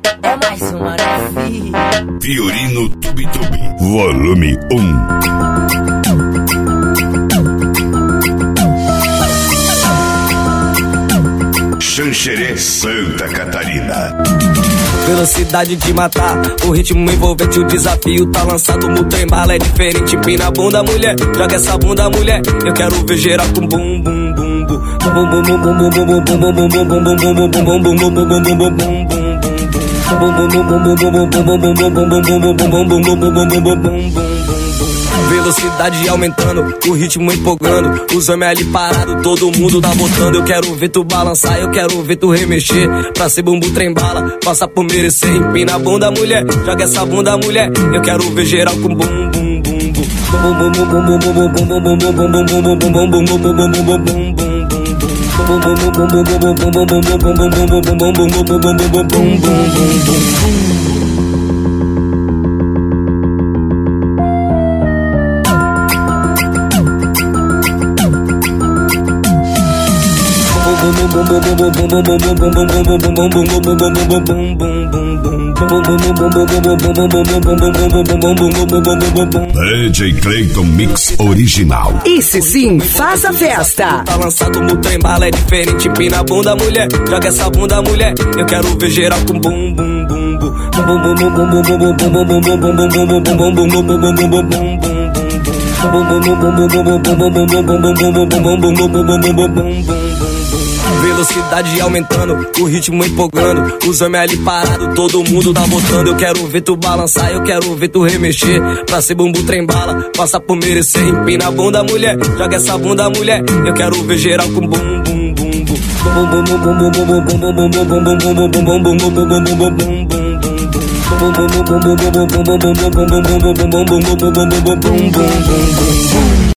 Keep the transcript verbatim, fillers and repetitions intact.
É mais uma, né, fi? Fiorino Tubi Tubi, volume um. Xanxerê, Santa Catarina. Velocidade de matar, o ritmo envolvente, o desafio tá lançado no trem bala. É diferente, empina a bunda, mulher, joga essa bunda, mulher. Eu quero ver geral com bum bum bum bum bum bum bum bum bum bum bum bum bum bum bum. Velocidade aumentando, o ritmo empolgando, os homens ali parados, todo mundo tá botando. Eu quero ver tu balançar, eu quero ver tu remexer, pra ser bumbum trem bala, passa por merecer. Empina a bunda, mulher, joga essa bunda, mulher. Eu quero ver geral com bum bum bum bum. D J Clayton Mix original. Esse sim faz a festa. Tá lançado no trem bala, é diferente, empina a bunda, mulher, joga essa bunda, mulher. Eu quero ver geral com bum bum bum bum bum bum bum bum bum bum. Velocidade aumentando, o ritmo empolgando, os homens ali parados, todo mundo tá botando. Eu quero ver tu balançar, eu quero ver tu remexer, pra ser bumbum trem bala, passa por merecer. Empina a bunda, mulher, joga essa bunda, mulher. Eu quero ver geral com bum bum bum bum bum.